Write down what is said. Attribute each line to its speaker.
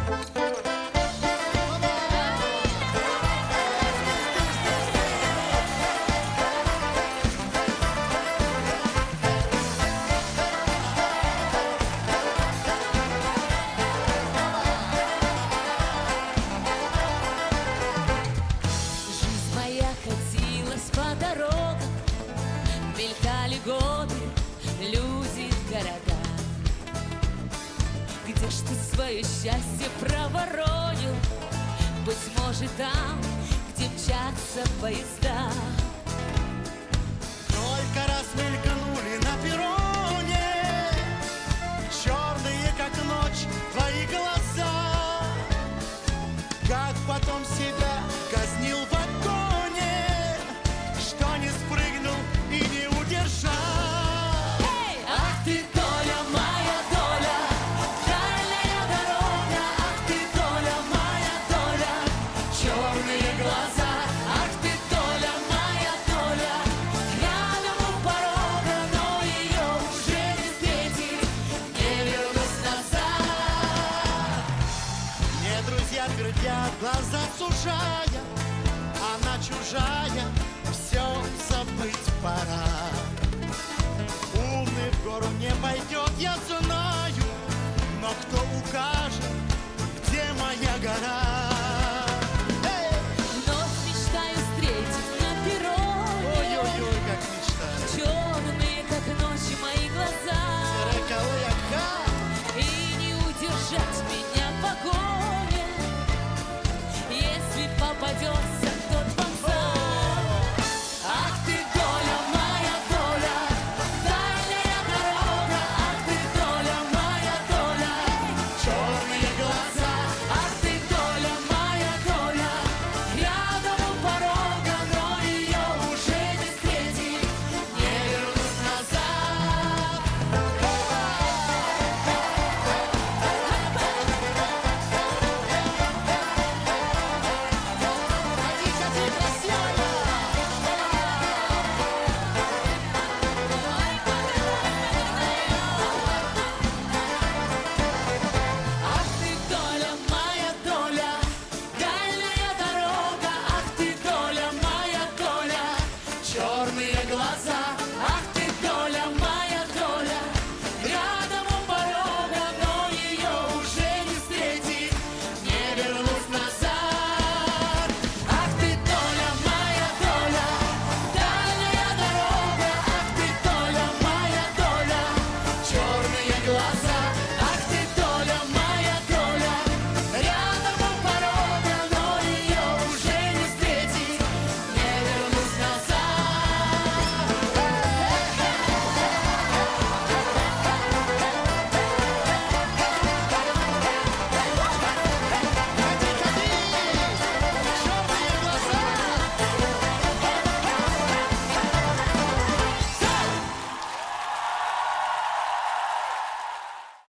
Speaker 1: Мелькали годы, люди, города. Где ж ты свое счастье проворонил? Быть может, там, где мчатся поезда.
Speaker 2: Только раз мелькнули на перроне, черные, как ночь, твои глаза. Как потом себя казнил в вагоне, что не спрыгнул и не удержал.
Speaker 1: Ах ты, доля, моя доля, дальняя дорога. Ах ты, доля, моя доля, черные глаза. Ах ты, доля, моя доля, рядом у порога, но ее уже не встретить, не вернусь назад.
Speaker 2: Мне друзья твердят, глаза сужая, она чужая, все забыть пора. Умный в гору не пойдет, я знаю, но кто укажет